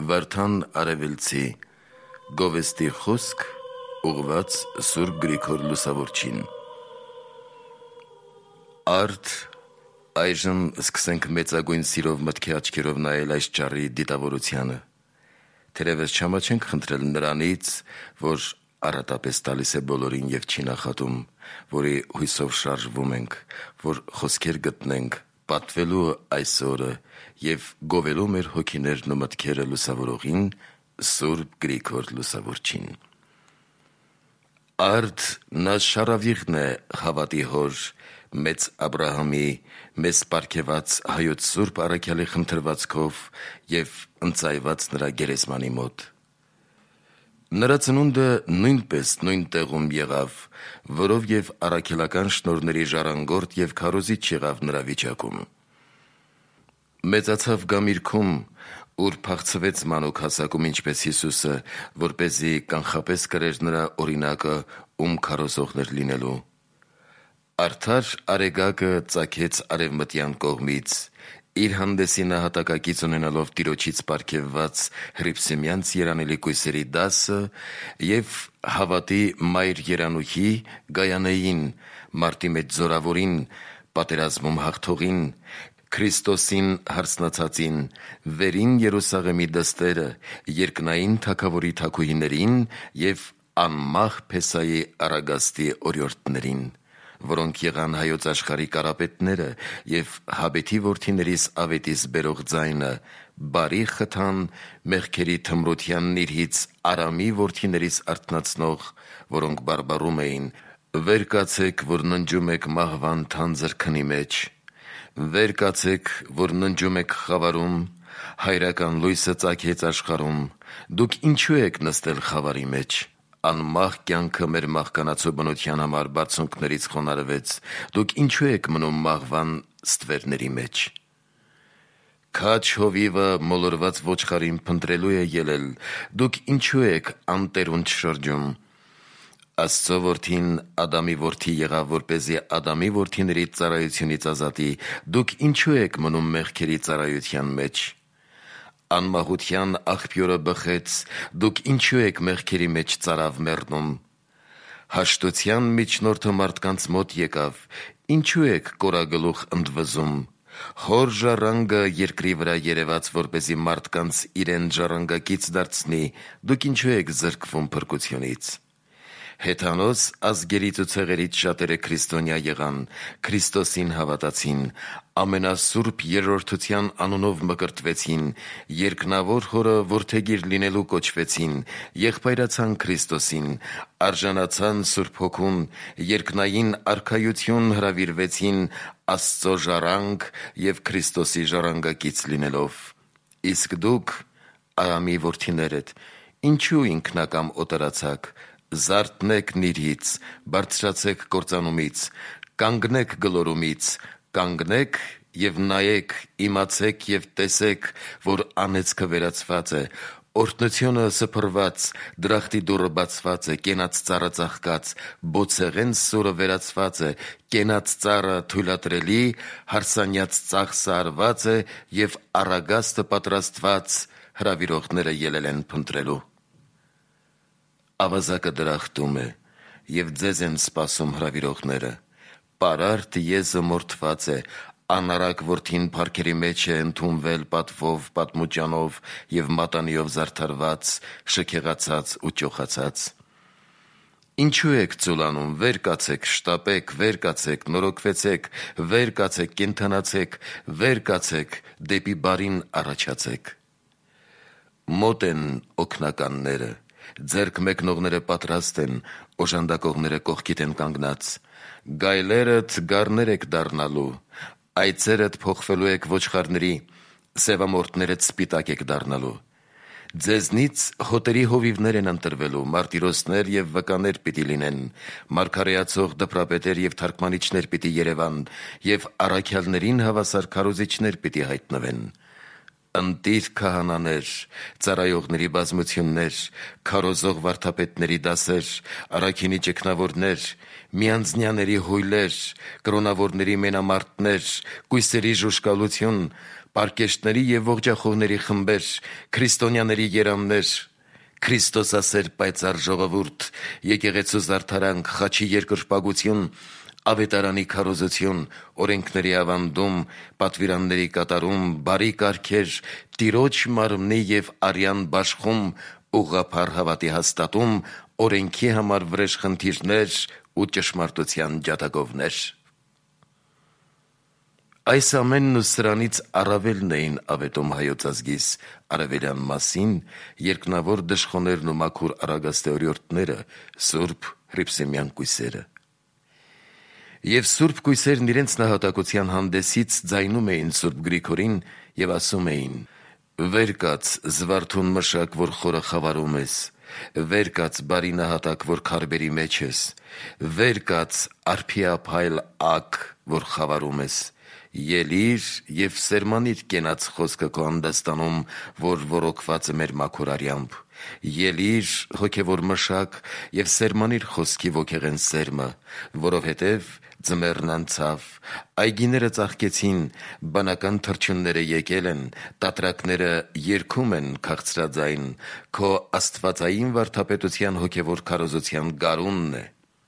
Վարդան Արևելցի Գովեստի խոսք ուղված Սուրբ Գրիգոր Լուսավորչին։ Արդ այժմ սկսենք մեծագույն սիրով մտքի աչքերով նայել այս ճառի դիտավորությանը։ Թերևս չամաչենք խնդրել նրանից, որ առատապես տալիս է բոլորին և չի նախատում, որի հույսով շարժվում ենք, որ խոսքեր գտնենք պատվելու այս օրը և գովելու մեր հոգիներն ու մտքերը լուսավորողին Սուրբ Գրիգոր Լուսավորչին։ Արդ նա շարավիղն է հավատի հոր, մեծ Աբրահամի, մեզ պարգևած հայոց Սուրբ առաքյալի խնդրվածքով և ընծայված նրա գերեզմանի մոտ։ Նրա ծնունդը նույնպես նույն տեղում եղավ, որով և առաքելական շնորհների ժառանգորդ և քարոզիչ եղավ նրա վիճակում։ Մեծացավ Գամիրքում, ուր փախցվեց մանուկ հասակում ինչպես Հիսուսը, որպեսզի կանխապես կրեր նրա օրինակը, ում քարոզողներ լինելու։ Արդար Արեգակը ծագեց արևմտյան կողմից, իր հանդեսի նահատակակից ունենալով Տիրոջից պարգևված հռիփսիմյանց երանելի կույսերի դասը և հավատի մայր երանուհի Գայանեին, մարտի մեջ զորավորին, պատերազմում հաղթողին, Քրիստոսին հարցնացածին, վերին Երուսաղեմի դստերը, երկնային թագավորի թագուհիներին և անմահ Փեսայի առագաստի օրիորդներին, որոնք եղան հայոց աշխարհի կարապետները և Հաբեթի որդիներիս ավետիս բերող ձայնը, բարի խթան մեղքերի թմրության նիրհից Արամի որդիներիս արթնացնող, որոնք բարբառում էին. «Վեր կացեք, որ ննջում եք մահվան թանձր քնի մեջ, վեր կացեք, որ ննջում եք խավարում, հայրական լույսը ծագեց աշխարհում, դուք ինչու եք նստել խավարի մեջ, անմահ կյանքը մեր մահկանացու բնության համար բարձունքներից խոնարհվեց, դուք ինչու եք մնում մահվան ստվերների մեջ։ Քաջ հովիվը մոլորված ոչխարին փնտրելու է ելել, դուք ինչու եք անտերունջ շրջում։ Աստծո որդին Ադամի որդի եղավ, որպեսզի Ադամի որդիների ծառայությունից ազատի, դուք ինչու եք մնում մեղքերի ծառայության մեջ։ Անմահության աղբյուրը բխեց, դուք ինչու եք մեղքերի մեջ ծարավ մեռնում։ Հաշտության միջնորդը մարդկանց մոտ եկավ, ինչու եք կորագլուխ ընդվզում։ Հոր ժառանգը երկրի վրա երևաց, որպեսզի մարդկանց իրեն ժառանգակից դարձնի, դուք ինչու եք զրկվում փրկությունից։ Հեթանոս ազգերից ու ցեղերից շատերը քրիստոնյա եղան, Քրիստոսին հավատացին, ամենասուրբ երրորդության անունով մկրտվեցին, երկնավոր Հորը որդեգիր լինելու կոչվեցին, եղբայրացան Քրիստոսին, արժանացան Սուրբ Հոգուն, երկնային արքայություն հրավիրվեցին Աստծո ժառանգ և Քրիստոսի ժառանգակից լինելով։ Իսկ դուք, Արամի որդիներդ, ինչու ինքնակամ օտարացաք, զարթնեք նիրհից, բարձրացեք կործանումից, կանգնեք գլորումից, կանգնեք և նայեք, իմացեք և տեսեք, որ անեծքը վերացված է, օրհնությունը սփռված, դրախտի դուռը բացված է, կենաց ծառը ծաղկած, բոցեղեն սուրը վերացված է, կենաց ծառը թույլատրելի, հարսանյաց ծախսը արված է և առագաստը պատրաստված, հրավիրողները ելել են փնտրելու։ Ավազակը դրախտում է, և ձեզ են սպասում հրավիրողները, պարարտ եզը մորթված է, անարակ որդին փառքերի մեջ է ընդունվել պատվով, պատմուճանով և մատանիով զարդարված, շքեղացած ու ճոխացած։ Ինչու եք ծուլանում, վեր կացեք, շտապեք, վեր կացեք, նորոգվեցեք, վեր կացեք, կենդանացեք, վեր կացեք, դեպի բարին առաջացեք։ Մոտ են օգնականները, ձեռք մեկնողները պատրաստ են, օժանդակողները կողքիդ են կանգնած։ Գայլերդ գառներ եք դառնալու, այծերդ փոխվելու եք ոչխարների, սևամորթներդ սպիտակ եք դառնալու։ Ձեզնից հոտերի հովիվներ են ընտրվելու, մարտիրոսներ և վկաներ պիտի լինեն, մարգարեացող դպրապետեր և թարգմանիչներ պիտի երևան, և առաքյալներին հավասար քարոզիչներ պիտի հայտնվեն։ ընտիր քահանաներ, ծառայողների բազմություններ, քարոզող վարդապետների դասեր, առաքինի ճգնավորներ, միանձնյաների հույլեր, կրոնավորների մենամարտներ, կույսերի ժուժկալություն, պարկեշտների և ողջախոհների խմբեր, քրիստոնյաների երամներ, Քրիստոսասեր պայծառ ժողովուրդ, եկեղեցու զարդարանք, խաչի երկրպագություն, ավետարանի քարոզություն, օրենքների ավանդում, պատվիրանների կատարում, բարի կարգեր, Տիրոջ մարմնի և արյան բաշխում, ուղղափառ հավատի հաստատում, օրենքի համար վրեժխնդիրներ ու ճշմարտության ջատագովներ։ Այս ամենն ու սրանից առավելն էին ավետում հայոց ազգիս արևելյան մասին երկնավոր դժխոներն ու մաքուր առագաստեօրյորտները, սուրբ հրիփսեմյան կույսերը։ Եվ սուրբ կույսերն իրենց նահատակության հանդեսից ձայնում էին սուրբ Գրիգորին և ասում էին. «Վեր կաց, զվարթուն մշակ, որ խորը խավարում ես, վեր կաց, բարի նահատակ, որ քարբերի մեջ ես, վեր կաց, արփիափայլ ակ, որ խավարում ես, ելիր և սերմանիր կենաց խոսքը քո անդաստանում, որ ոռոգված է մեր մաքուր արյամբ, ելիր հոգևոր մշակ և սերմանիր խոսքի ոգեղեն սերմը, որովհետև ձմեռն անցավ, այգիները ծաղկեցին, բանական թռչունները եկել են, տատրակները երգում են քաղցրաձայն, քո աստվածային վարդապետության հոգևոր քարոզության գարունն է»։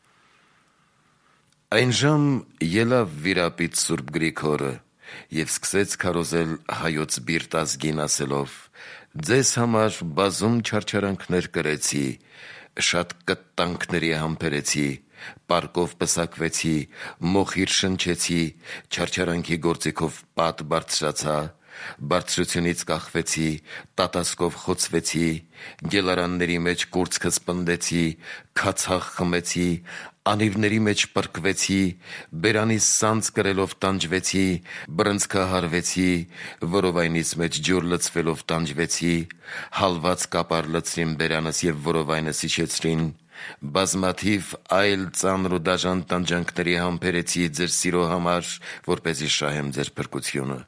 Այնժամ ելավ վիրապից սուրբ Գրիգորը և սկսեց քարոզել հայոց բիրտ ազգին ասելով. «Ձեզ համար բազում չարչարանքներ կրեցի, շատ կտտանքների համբերեցի, պարկով պսակվեցի, մոխիր շնչեցի, չարչարանքի գործիքով պատ բարձրացա, բարձրությունից կախվեցի, տատասկով խոցվեցի, գելարանների մեջ կուրծքս պնդեցի, քացախ խմեցի, անիվների մեջ պրկվեցի, բերանիս սանձ կրելով տանջվեցի, բռնցքահարվեցի, որովայնիս մեջ ջուր լցվելով տանջվեցի, հալված կապար լցրին բերանս և որովայնս իջեցրին, բազմաթիվ այլ ծանր ու դաժան տանջանքների համբերեցի ձեր սիրո համար, որպեսզի շահեմ ձեր փրկությունը։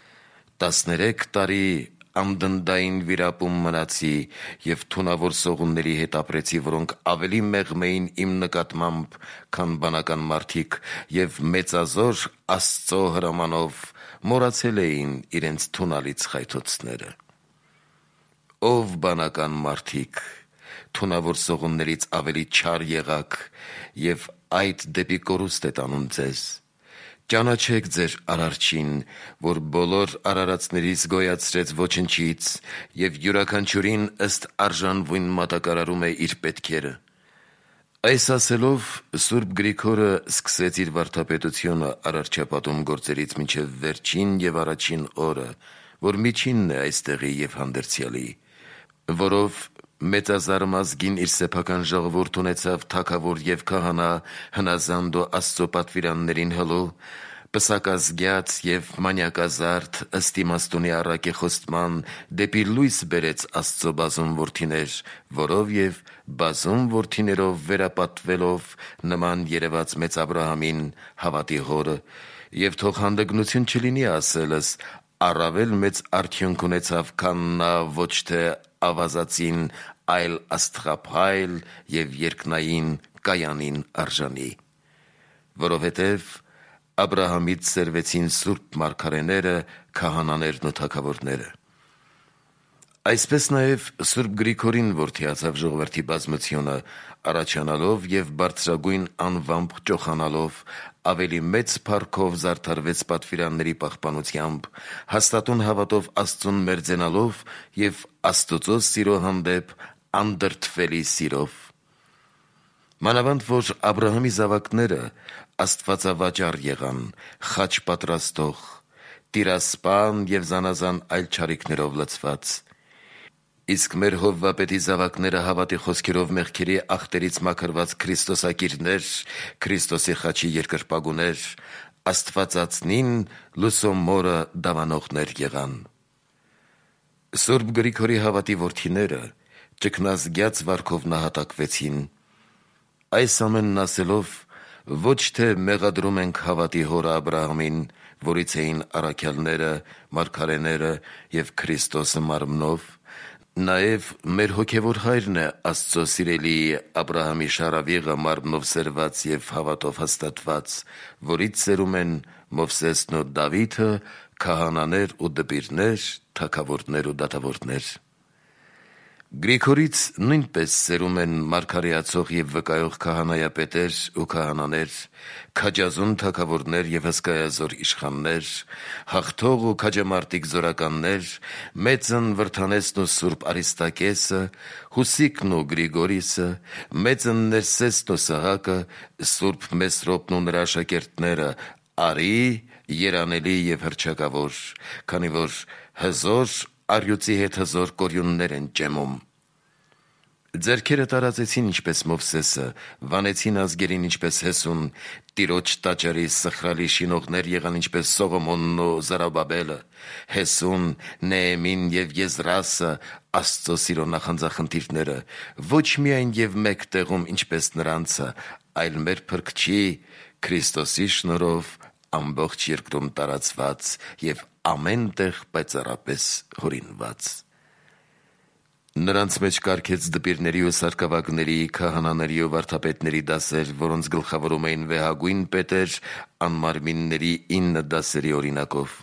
13 տարի անդնդային վիրապում մնացի և թունավոր սողունների հետ ապրեցի, որոնք ավելի մեղմ էին իմ նկատմամբ, քան բանական մարդիկ, և մեծազոր Աստծո հրամանով մոռացել էին իրենց թունալից խայթոցները։ Ով բանական մարդիկ, թունավոր սողուններից ավելի չար եղաք, և այդ դեպի կորուստ է տանում ձեզ։ Ճանաչեք ձեր Արարչին, որ բոլոր արարածներից գոյացրեց ոչնչից և յուրաքանչյուրին ըստ արժանվույն մատակարարում է իր պետքերը»։ Այս ասելով սուրբ Գրիգորը սկսեց իր վարդապետությունը արարչապատում գործերից մինչև վերջին և առաջին օրը, որ միջինն է այստեղի և հանդերձյալի, որով մեծազարմ ազգին իր սեփական ժողովուրդ ունեցավ թագավոր և քահանա, հնազանդ ու Աստծո պատվիրաններին հլու, պսակազգյաց և մանյակազարդ, ըստ իմաստունի առակի խոստման, դեպի լույս բերեց Աստծո բազում որդիներ, որով և բազում որդիներով վերապատվելով նման երևաց մեծ Աբրահամին, հավատի հորը, և թող հանդգնություն չլինի ասելս, առավել մեծ արդյունք ունեցավ, քան նա ոչ թե ավազածին, այլ աստղափայլ և երկնային կայանին արժանի։ Որովհետև Աբրահամից սերվեցին սուրբ մարգարեները, քահանաներն ու թագավորները։ Այսպես նաև սուրբ Գրիգորին որդիացավ ժողովրդի բազմությունը, առաջանալով և բարձրագույն անվամբ ճոխանալով, ավելի մեծ փառքով զարդարվեց պատվիրանների պահպանությամբ, հաստատուն հավատով Աստծուն մերձենալով և Աստուծո սիրո հանդեպ անդրդվելի սիրով։ Մանավանդ որ Աբրահամի զավակները աստվածավաճառ եղան, խաչ պատրաստող, տիրասպան և զանազան այլ չարիքներով լցված։ Իսկ մեր Հովվապետի զավակները հավատի խոսքերով մեղքերի ախտերից մաքրված Քրիստոսակիրներ, Քրիստոսի խաչի երկրպագուներ, Աստվածածնին լուսո մորը դավանողներ եղան։ Սուրբ Գրիգորի հավատի որդիները ճգնազգյաց վարքով նահատակվեցին։ Այս ամենն ասելով ոչ թե մեղադրում ենք հավատի հորը Աբրահամին, որից էին առաքյալները, մարգարեները և Քրիստոսը մարմնով, նաև մեր հոգևոր հայրն է Աստծո սիրելի Աբրահամի շարավիղը մարմնով սերված և հավատով հաստատված, որից սերում են Մովսեսն ու Դավիթը, քահանաներ ու դպիրներ, թագավորներ ու դատավորներ։ Գրիգորից նույնպես սերում են մարգարեացող և վկայող քահանայապետեր ու քահանաներ, քաջազուն թագավորներ և հսկայազոր իշխաններ, հաղթող ու քաջամարտիկ զորականներ, մեծն Վրդանեսն ու Սուրբ Արիստակեսը, Հուսիկն ու Գրիգորիսը, մեծն Ներսեսն ու Սահակը, Սուրբ Մեսրոպն ու նրա աշակերտները, արի, երանելի և հռչակավոր, քանի որ հզոր առյուծի հետ հզոր կորյուններ են ճեմում։ Ձեռքերը տարածեցին ինչպես Մովսեսը, վանեցին ազգերին ինչպես Հեսուն, Տիրոջ տաճարի սխրալի շինողներ եղան ինչպես Սողոմոնն ու Զարուբաբելը, Հեսուն, Նեեմին և Եզրասը, Աստծո սիրո նախանձախնդիրները, ոչ միայն և մեկ տեղում ինչպես նրանցը, այլ մեր Փրկչի Քրիստոսի շնորհով ամբողջ երկրում տարածված և ամեն տեղ պայծառապես հորինված։ Նրանց մեջ կարգեց դպիրների ու սարկավագների, քահանաների ու վարդապետների դասեր, որոնց գլխավորում էին վեհագույն պետեր անմարմինների 9 դասերի օրինակով։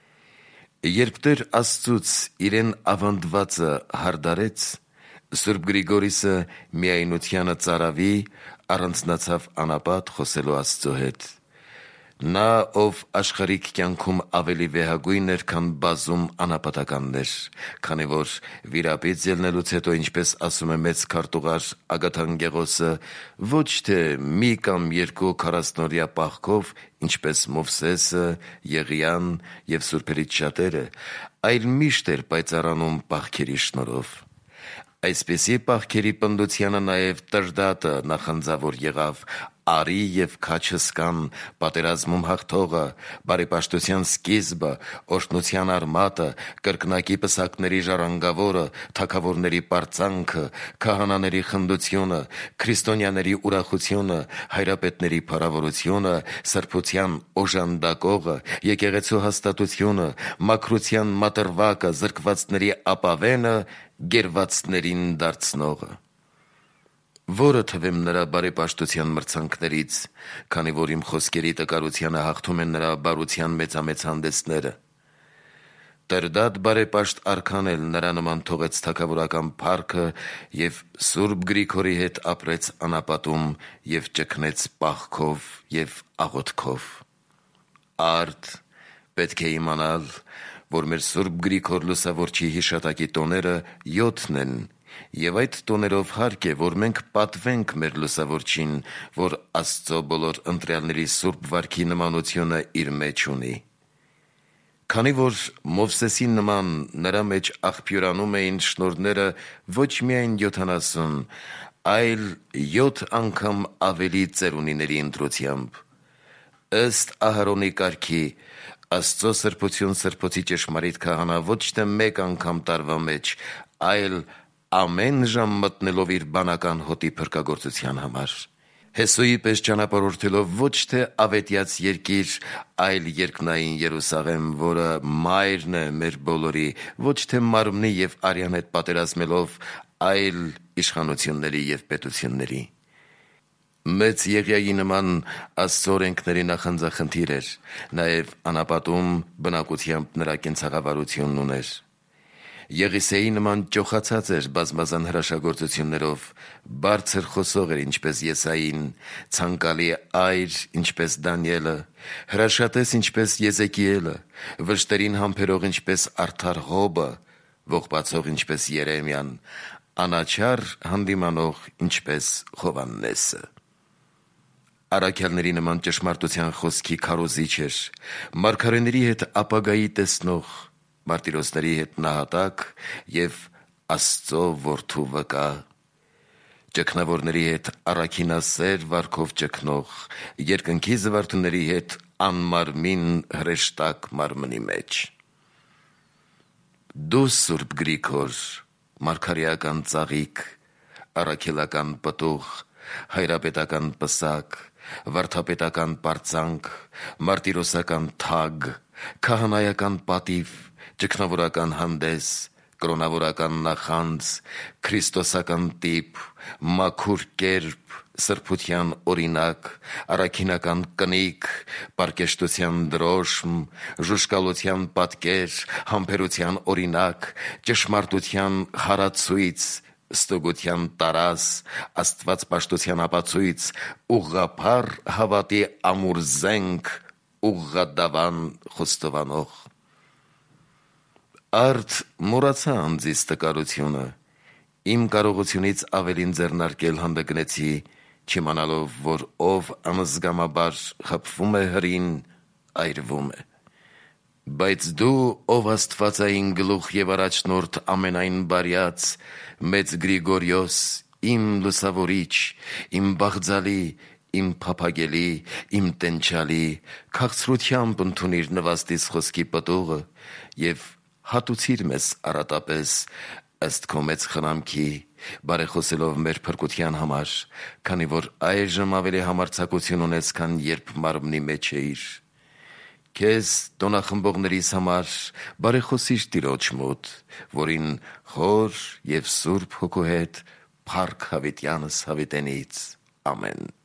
Երբ Տեր Աստծուց իրեն ավանդվածը հարդարեց, Սուրբ Գրիգորիսը միայնությանը ծարավի, առանձնացավ անապատ խոսելու Աստծո հետ։ Նա, ով աշխարհիկ կյանքում ավելի վեհագույն էր, քան բազում անապատականներ, քանի որ վիրապից ելնելուց հետո, ինչպես ասում է մեծ քարտուղար Ագաթան Գեղոսը, ոչ թե մի կամ երկու 40-օրյա պահքով, ինչպես Մովսեսը, Եղիան և սուրբերից շատերը, այլ միշտ էր պայծառանում պահքերի շնորհով։ Այսպիսի պահքերի պնդությանը նաև Տրդատը նախանձավոր եղավ, արի և քաջ հսկան, պատերազմում հաղթողը, բարեպաշտության սկիզբը, օրհնության արմատը, կրկնակի պսակների ժառանգավորը, թագավորների պարծանքը, քահանաների խնդությունը, քրիստոնյաների ուրախությունը, հայրապետների փառավորությունը, սրբության օժանդակողը, եկեղեցու հաստատությունը, մաքրության մատրվակը, զրկվածների ապավենը, գերվածներին դարձնողը։ Որը թվեմ նրա բարեպաշտության մրցանքներից, քանի որ իմ խոսքերի տկարությանը հաղթում են նրա բարության մեծամեծ հանդեսները։ Տրդատ բարեպաշտ արքան էլ նրա նման թողեց թագավորական փառքը և Սուրբ Գրիգորի հետ ապրեց անապատում և ճգնեց պահքով և աղոթքով։ Արդ պետք է իմանալ, որ մեր Սուրբ Գրիգոր Լուսավորչի հիշատակի տոները 7 են, և այդ տոներով հարկ է, որ մենք պատվենք մեր Լուսավորչին, որ Աստծո բոլոր ընտրյալների սուրբ վարքի նմանությունը իր մեջ ունի։ Քանի որ Մովսեսի նման նրա մեջ աղբյուրանում էին շնորհները ոչ միայն 70, այլ 7 անգամ ավելի ծերունիների ընտրությամբ, ըստ Ահարոնի կարգի, Աստծո սրբություն սրբոցի ճշմարիտ քահանա ոչ թե մեկ անգամ տարվա մեջ, այլ ամեն ժամ մտնելով իր բանական հոտի փրկագործության համար, Հեսուի պես ճանապարհորդելով ոչ թե ավետյաց երկիր, այլ երկնային Երուսաղեմ, որը մայրն է մեր բոլորի, ոչ թե մարմնի և արյան հետ պատերազմելով, այլ իշխանությունների և պետությունների։ Մեծ Եղիայի նման Աստծո օրենքների նախանձախնդիր էր, նաև անապատում բնակությամբ նրա կենցաղավարությունն ուներ։ Եղիսեի նման ճոխացած էր բազմազան հրաշագործություններով, բարձր խոսող էր ինչպես Եսային, ցանկալի այր ինչպես Դանիելը, հրաշատես ինչպես Եզեկիելը, վշտերին համբերող ինչպես արդար Հոբը, ողբացող ինչպես Երեմիան, անաչառ հանդիմանող ինչպես Հովհաննեսը։ Առաքյալների նման ճշմարտության խոսքի քարոզիչ էր, մարգարեների հետ ապագայի տեսնող, մարտիրոսների հետ նահատակ և Աստծո որդու վկա, ճգնավորների հետ առաքինասեր վարքով ճգնող, երկնքի զվարթուների հետ անմարմին հրեշտակ մարմնի մեջ։ Դու Սուրբ Գրիգոր, մարգարեական ծաղիկ, առաքելական պտուղ, հայրապետական պսակ, վարդապետական պարծանք, մարտիրոսական թագ, քահանայական պատիվ, ճգնավորական հանդես, կրոնավորական նախանձ, քրիստոսական տիպ, մաքուր կերպ, սրբության օրինակ, առաքինական կնիկ, պարկեշտության դրոշմ, ժուժկալության պատկեր, համբերության օրինակ, ճշմարտության հարացույց, ստուգության տարաս, աստվածպաշտության ապացույց, ուղղափառ հավատի ամուր զենք, ուղղադավան խոստովանող։ Արդ մոռացա անձիս տկարությունը, իմ կարողությունից ավելին ձեռնարկել հանդգնեցի, չիմանալով, որ ով անզգամաբար խփվում է հրին, այրվում է։ Բայց դու, ով աստվածային գլուխ և առաջնորդ ամենայն բարյաց, մեծ Գրիգորիոս, իմ լուսավորիչ, իմ բաղձալի, իմ փափագելի, իմ տենչալի, քաղցրությամբ ընդունիր նվաստիս խոսքի պտուղը և հատուցիր մեզ առատապես, ըստ քո մեծ խնամքի, բարեխոսելով մեր փրկության համար, քանի որ այժմ ավելի համարձակություն ունես, քան երբ մարմնի մեջ էիր։ Քեզ տոնախմբողներիս համար բարեխոսիր Տիրոջ մոտ, որին խոր և սուրբ հոգու հետ փառք հավիտյանս հավիտենից։ Ամեն։